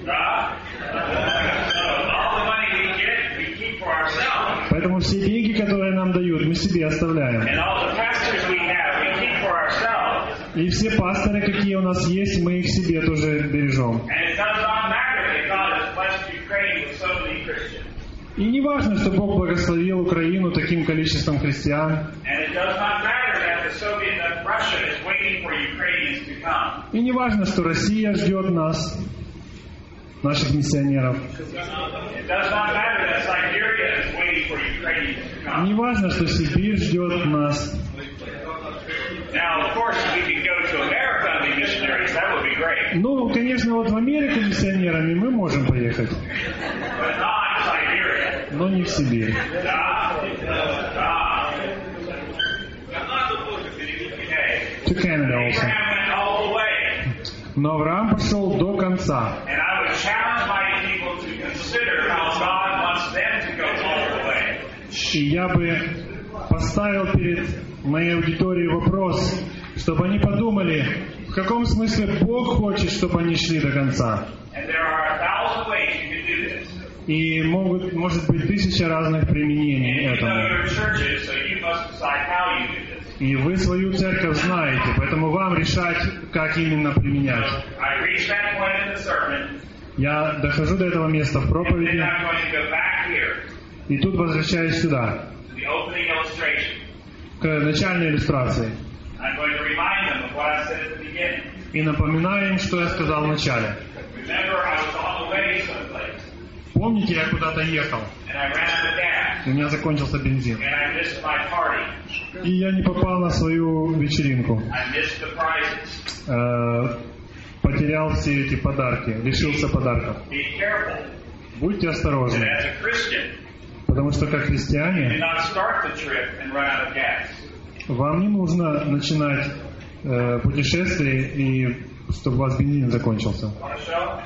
All the money we get, we keep for ourselves. Поэтому все деньги, которые нам дают, мы себе оставляем. And all the pastors we have, we keep for ourselves. И все пасторы, какие у нас есть, мы их себе тоже бережем. And it does not matter that God has blessed Ukraine with so many Christians. И не важно, что Бог благословил Украину таким количеством христиан. And it does not matter that Russia is waiting for Ukrainians to come. И не важно, что Россия ждет нас, наших миссионеров. It does not matter that Siberia is waiting for Ukrainians to come. Не важно, что Сибирь ждет нас. Now, of course, we could go to America and be missionaries. That would be great. Ну, конечно, вот в Америку миссионерами мы можем поехать, But not Siberia. но не в Сибирь. To Canada also. Abraham went all the way. Но Авраам пошел до конца. And I would challenge my people to consider how God wants them to go all the way. И я бы поставил перед моей аудиторией вопрос, чтобы они подумали, в каком смысле Бог хочет, чтобы они шли до конца. And there are 1,000 ways you can do this. И может быть 1000 разных применений And you know этому. your churches, so you must decide how you do this. И вы свою церковь знаете, поэтому вам решать, как именно применять. I reached that point in the sermon, Я дохожу до этого места в and then проповеди, I'm going to go back here и тут возвращаюсь сюда, to the opening illustration. к начальной иллюстрации. I'm going to remind them of what I said at the beginning. И напоминаю им, что я сказал в начале. Remember, I was on the way someplace, Помните, я куда-то ехал, and I ran out of gas, у меня закончился бензин. and I missed my party. И я не попал на свою вечеринку. I missed the prizes. Потерял все эти подарки, лишился подарков. Be careful Будьте that осторожны, as a Christian, потому что как do христиане not start the trip and run out of gas. вам не нужно начинать путешествие, и чтобы у вас бензин закончился. Want to show?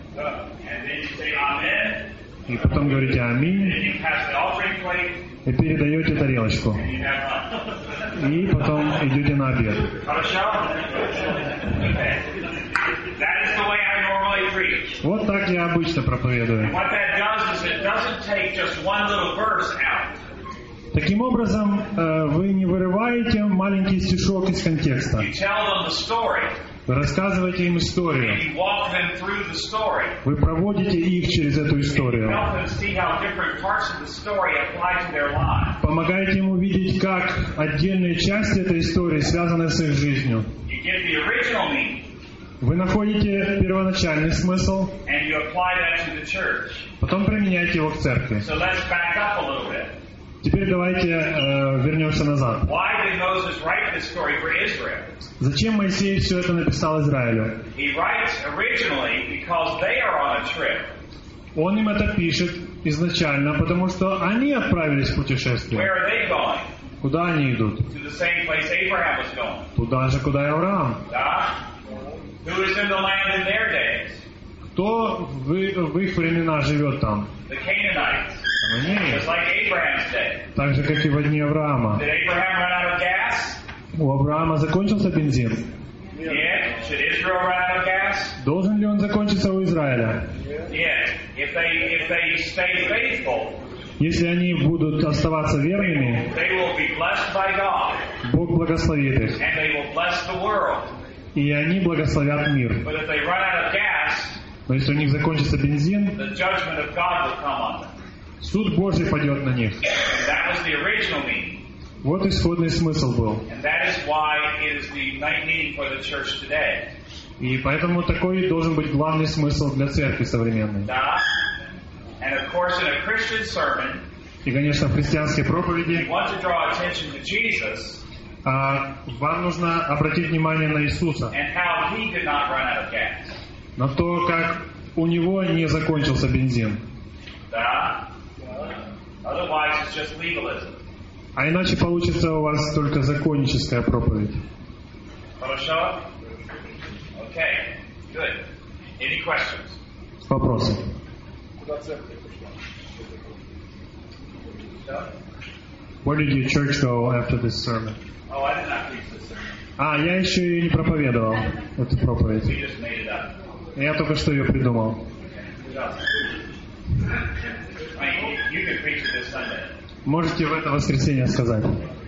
And then you say Amen, И потом говорите and аминь, then you pass the offering plate, и передаете тарелочку. and you have lunch. И потом идете на обед. Want to show? Okay. That is the way I normally preach. Вот так я обычно проповедую. What that does is it doesn't take just one little verse out. Таким образом, вы не вырываете маленький стишок из контекста. You tell them the story. Вы рассказываете им историю. You walk them through the story. Вы проводите их через эту историю. Help them see how different parts of the story apply to their lives. Помогаете им увидеть, как отдельные части этой истории связаны с их жизнью. You get the original meaning Вы находите первоначальный смысл, and you apply that to the church. потом применяете его к церкви. So let's back up a little bit. Теперь давайте вернемся назад. Why did Moses write this story for Israel? Зачем Моисей все это написал Израилю? He writes originally because they are on a trip. Он им это пишет изначально, потому что они отправились в путешествие. Where are they going? Куда они идут? To the same place Abraham was going. Туда же, куда и Авраам. Who is in the land in their days? Кто в их времена живет там? The Canaanites. Они. Just like Abraham's day. Так же, как и в дни Авраама. Did Abraham run out of gas? У Авраама закончился бензин. Yes. Should Israel run out of gas? Должен ли он закончиться у Израиля? Yes. If they stay faithful, Если они будут оставаться верными, they will be blessed by God, Бог благословит их. and they will bless the world. И они благословят мир. But if they run out of gas, Но если у них закончится бензин, the judgment of God will come on them. суд Божий пойдет на них. And that was the original meaning. Вот исходный смысл был. And that is why it is the meaning for the church today. И поэтому такой должен быть главный смысл для церкви современной. And of course, in a Christian sermon, И, конечно, в христианской проповеди you want to draw attention to Jesus вам нужно обратить внимание на Иисуса, and how he did not run out of gas. на то, как у него не закончился бензин. Да? Otherwise, it's just legalism. А иначе получится у вас только законническая проповедь. Хорошо? Okay. Good. Any questions? Вопросы? Where did your church go after this sermon? Oh, I did not preach this sermon. Я еще и не проповедовал эту проповедь. We just made it up. Я только что ее придумал. I mean, you can preach it this Sunday. Можете в это воскресенье сказать.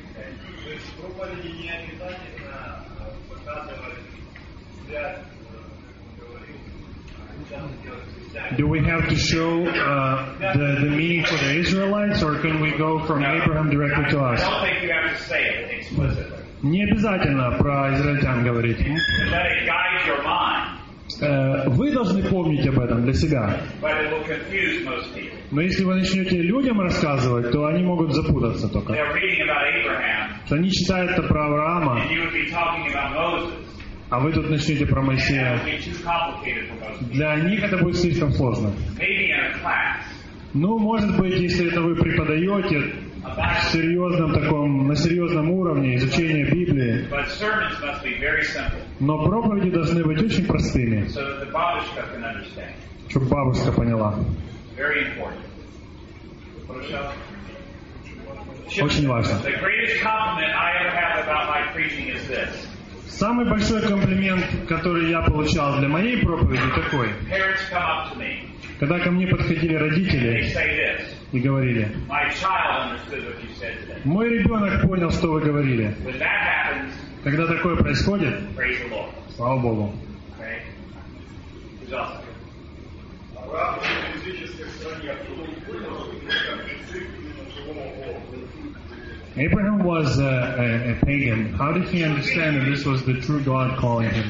Do we have to show the meaning for the Israelites, or can we go from Abraham directly to I us? don't think you have to say it explicitly. Не обязательно про израильтян говорить. Let it guide your mind, Вы должны помнить об этом для себя. but it will confuse most people. Но если вы начнете людям рассказывать, то они могут запутаться только. They're reading about Abraham, Что они читают это про Авраама, and you would be talking about Moses. а вы тут начнете про And that Моисея. would be too complicated for most people. Для них это будет слишком сложно. Maybe in a class Ну, может быть, если это вы преподаете в серьезном таком, на серьезном уровне изучения Библии, but sermons must be very simple но проповеди должны быть очень простыми, so that the babushka can understand. чтобы бабушка поняла. Very important. Очень важно. The greatest compliment I ever have about my preaching is this. Самый большой комплимент, который я получал для моей проповеди, такой. Parents come up to me. Когда ко мне подходили They родители say this. и говорили: My child understood what you said today. «Мой ребенок понял, что вы говорили». When that happens, Когда такое происходит, praise the Lord. слава Богу. Okay? Пожалуйста. Авраам в языческой стране, откуда он понял, как язык именно живому Богу? Abraham was a pagan. How did he understand that this was the true God calling him?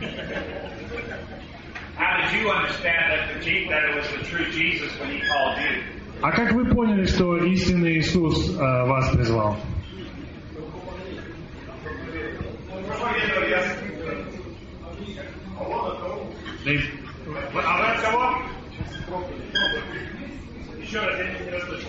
How did you understand that it was the true Jesus when he called you? А как вы поняли, что истинный Иисус вас призвал? А вы от кого? Еще раз, я не расслышал.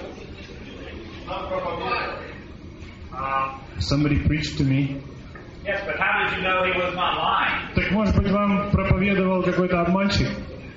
Somebody preached to me. Yes, but how did you know he was not lying? Так может быть вам проповедовал какой-то обманщик?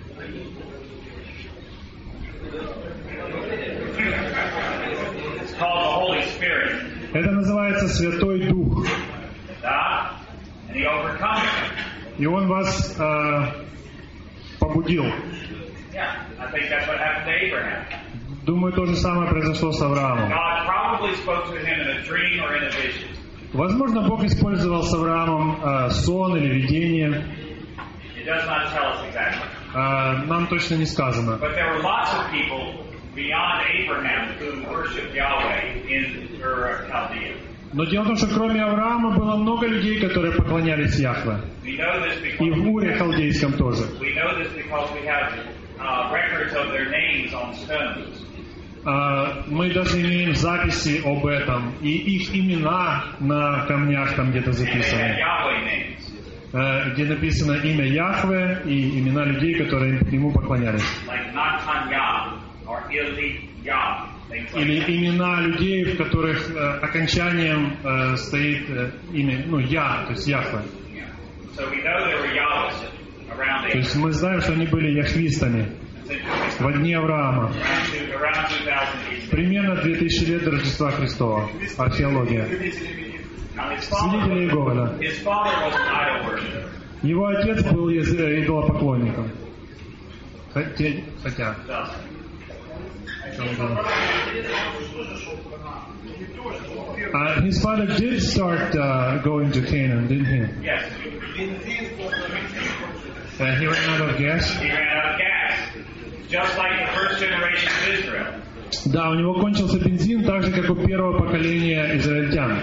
It's called the Holy Spirit. Это называется Святой Дух. Да? And he overcomes it. И Он вас побудил. Yeah, I think that's what happened to Abraham. Думаю, то же самое произошло с Авраамом. God probably spoke to him in a dream or in a vision. Возможно, Бог использовал с Авраамом сон или видение. It does not tell us exactly. Нам точно не сказано. But there were lots of people beyond Abraham who worshiped Yahweh in Ur of Chaldea. Но дело в том, что кроме Авраама было много людей, которые поклонялись Яхве. We know this И because в Уре Халдейском тоже. we have records of their names on stones. Мы даже имеем записи об этом. И их имена на камнях там где-то And they had записаны. Yahweh names, Где написано имя Яхве и имена людей, которые ему поклонялись. like Natanya or Iliyah, things like Или that. имена людей, в которых окончанием стоит имя, Я, то есть Яхве. Yeah. So we know there were Yahwehs around То Abraham. есть мы знаем, что они были яхвистами It's interesting. во дни Авраама. Around 2000 BC. Примерно 2000 лет до Рождества Христова. Археология. Now his Свидетели Иеговы, да. his father was an idol worshiper. Его отец был идолопоклонником. Хотя. His father did start going to Canaan, didn't he? Yes. He ran out of gas. He ran out of gas. Just like the first generation of Israel. Да, у него кончился бензин, так же, как у первого поколения израильтян.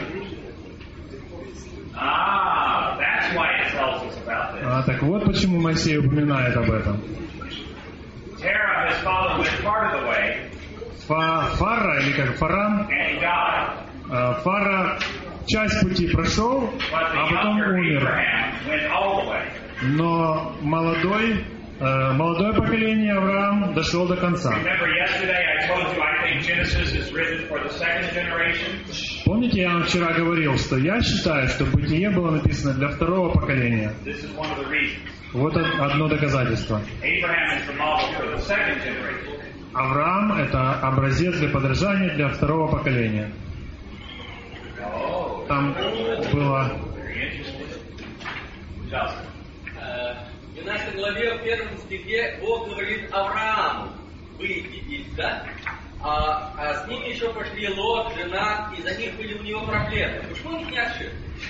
That's why it tells us about this. Так вот почему Моисей упоминает об этом. Terah, his father, went part of the way Фара, или как Фаран, and he died. Фара часть пути прошел, But the а потом younger умер. Abraham went all the way. Но молодое поколение Авраам дошел до конца. Remember yesterday I told you I think Genesis is written for the second generation? Помните, я вам вчера говорил, что я считаю, что Бытие было написано для второго поколения. This is one of the reasons. Вот одно доказательство. Abraham is the model for the second generation. Авраам – это образец для подражания для второго поколения. Oh, Там было... very interesting. Justin. В 12 главе, в 1 стихе Бог говорит Аврааму: выйдите, да? А с ними еще пошли Лот, жена, и за них были у него проблемы. Почему он не отшил?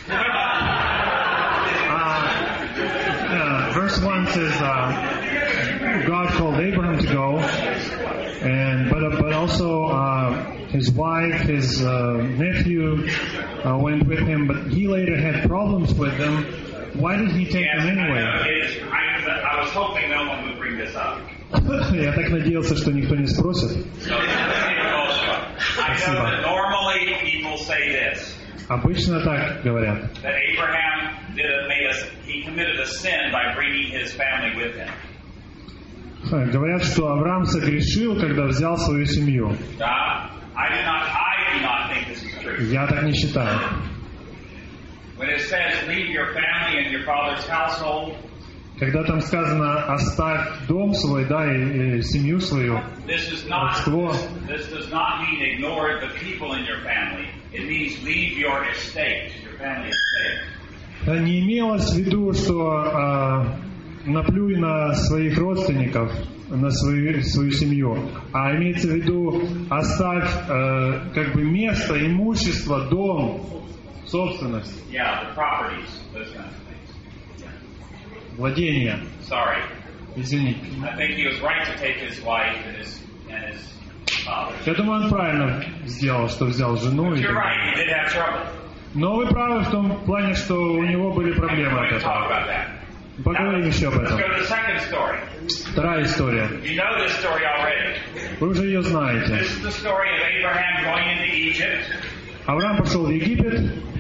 Verse 1 says, God called Abraham to go, but also his wife, his nephew went with him, but he later had problems with them. Why did he take them anyway? I was hoping no one would bring this up. Я так надеялся, что никто не спросит. So, I know that normally people say this. Обычно так говорят. That Abraham he committed a sin by bringing his family with him. Говорят, что Авраам согрешил, когда взял свою семью. I do not think this is true. Я так не считаю. When it says leave your family and your father's household, Когда там сказано «оставь дом свой», да, и семью свою, родство, this does not mean ignore the people in your family. It means leave your estate, your family estate. не имелось в виду, что наплюй на своих родственников, на свою семью, а имеется в виду оставь как бы место, имущество, дом, собственность. Yeah, the properties, those kinds of things. Владение. Sorry. Извините. I think he was right to take his wife and his father. Я думаю, он правильно сделал, что взял жену. But you're right, he did have trouble. Но вы правы в том плане, что у него были проблемы от этого. Поговорим еще об этом. Let's go to the second story. Вторая история. You know this story already. Вы уже ее знаете. This is the story of Abraham going into Egypt. Авраам пошел в Египет.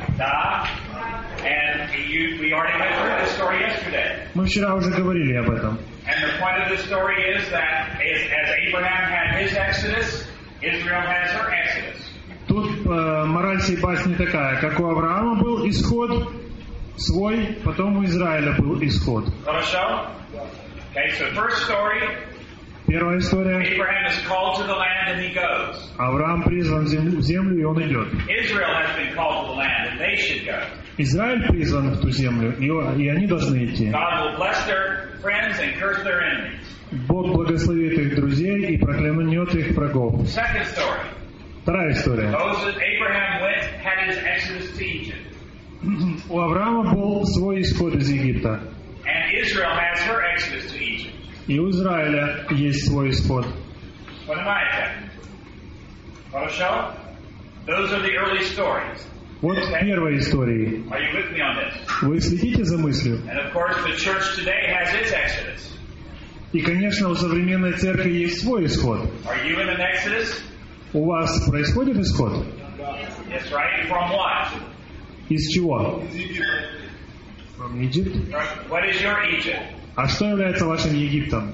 And we already went through this story yesterday. Мы вчера уже говорили об этом. And the point of the story is that as Abraham had his exodus, Israel has her exodus. Тут мораль сей басни такая, как у Авраама был исход свой, потом у Израиля был исход. Хорошо? Okay, so first story. Первая история. Abraham is called to the land and he goes. Авраам призван в землю, и он идет. Israel has been called to the land and they should go. Израиль призван в ту землю, и они должны идти. God will bless their friends and curse their enemies. Бог благословит их друзей и проклянет их врагов. Second story. Вторая история. Abraham had his exodus to Egypt. У Авраама был свой исход из Египта. And Israel has her exodus to Egypt. И у Израиля есть свой исход. Понимаете? Хорошо? Those are the early stories. Вот первая история. Are you with me on this? Вы следите за мыслью? And of course the church today has its exodus. И, конечно, у современной церкви есть свой исход. Are you in an exodus? У вас происходит исход? Yes, right. From what? Из чего? From Egypt. What is your Egypt? А что является вашим Египтом?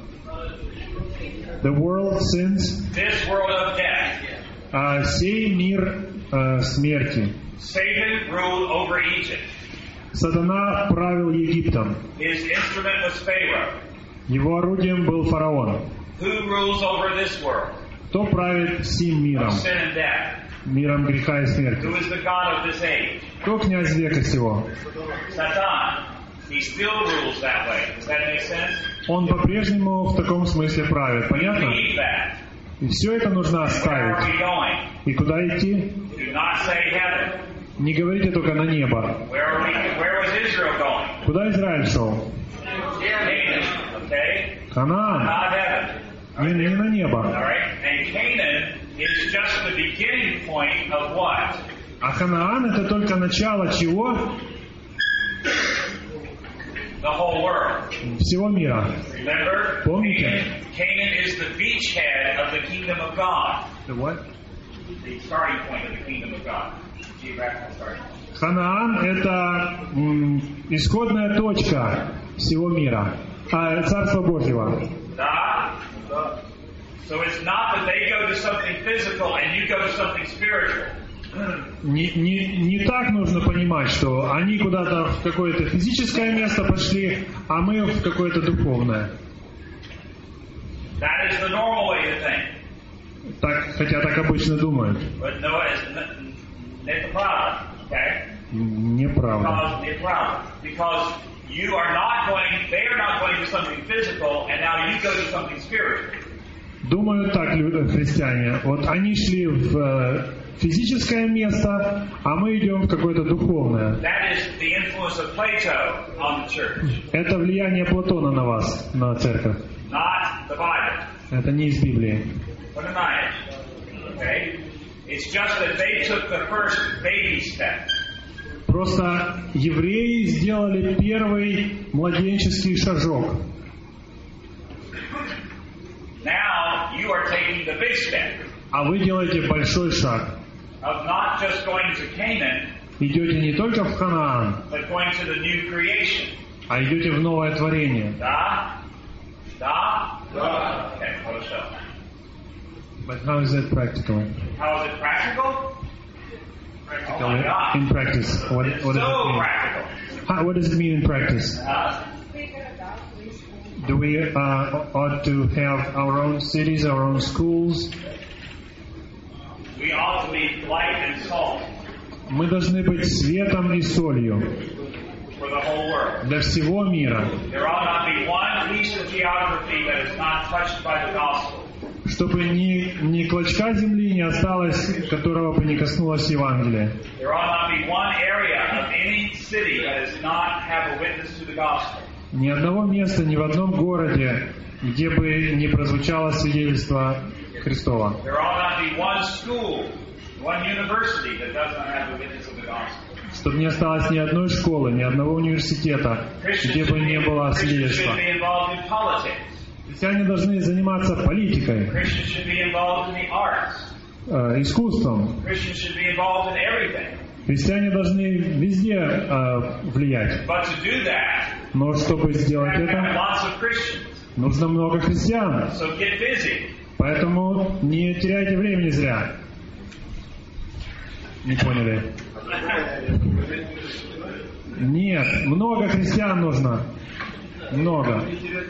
The world sins. This world of death. Сей мир смерти. Satan ruled over Egypt. Сатана правил Египтом. His instrument was Pharaoh. Его орудием был фараон. Who rules over this world? Кто правит сим миром? Of sin and death. Миром греха и смерти. Who is the God of this age? Кто князь века сего? Satan. He still rules that way. Does that make sense? Он по-прежнему в таком смысле правит. Понятно? Believe that. И все это нужно Where are оставить. we going? И куда идти? Do not say heaven. Не говорите только на небо. Where was Israel going? Куда Израиль шел? Canaan. Okay? Ханаан. Not heaven. Не на небо. All right? And Canaan is just the beginning point of what? А Ханаан это только начало чего? The whole world. Всего мира. Remember? Помните? Canaan is the beachhead of the kingdom of God. The what? The starting point of the kingdom of God. Geographical starting point. Ханаан — это исходная точка всего мира, Царства Божьего. Да? So it's not that they go to something physical and you go to something spiritual. Не так нужно понимать, что они куда-то в какое-то физическое место пошли, а мы в какое-то духовное. That is the normal way to think. Так, хотя так обычно думают. But no, it's неправда. Okay? Неправда. Because you are not going, they are not going to something physical, and now you go to something spiritual. Думают так христиане. Вот они шли в физическое место, а мы идем в какое-то духовное. That is the influence of Plato on the church. Это влияние Платона на вас, на церковь. Not the Bible. Это не из Библии. Okay? It's just that they took the first baby step. Просто евреи сделали первый младенческий шажок. Now you are taking the big step. А вы делаете большой шаг. Of not just going to Canaan, идете не только в Ханаан, but going to the new creation. А идете в новое творение. Да? Да? Да. Okay, хорошо. But how is that practical? How is it practical? Practical Oh my God. in practice. What It's does it so mean? practical. What does it mean in practice? Do we ought to have our own cities, our own schools? We ought to be light and salt Мы должны быть светом и солью for the whole world. для всего мира, There ought not be one piece of geography that is not touched by the gospel. чтобы ни клочка земли не осталось, которого бы не коснулось Евангелия. There ought not be one area of any city that does not have a witness to the gospel. Ни одного места, ни в одном городе, где бы не прозвучало свидетельство Христова. There ought not be one school, one university that does not have a witness of the gospel. Чтобы не осталось ни одной школы, ни одного университета, где бы не было Christians свидетельства. should be involved in politics. Христиане должны заниматься политикой, Christians should be involved in the arts. Искусством. Christians should be involved in everything. Христиане должны везде влиять. But to do that, Но чтобы you сделать have to have это, lots of Christians. нужно много христиан. So get busy. Поэтому не теряйте времени зря. Не поняли? Нет, много христиан нужно. Много.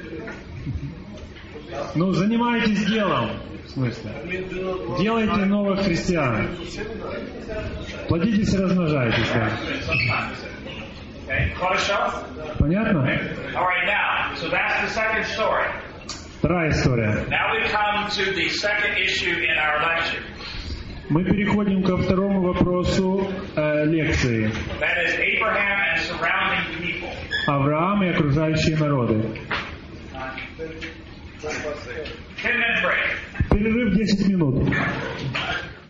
Ну, занимайтесь делом. В смысле? Делайте новых христиан. Плодитесь и размножайтесь. Да. Okay, хорошо? Понятно? All right, now, so that's the second story. Вторая история. Now we come to the second issue in our lecture. Мы переходим ко второму вопросу лекции. That is Abraham and surrounding people. Авраам и окружающие народы. 10-minute break. Перерыв 10 минут.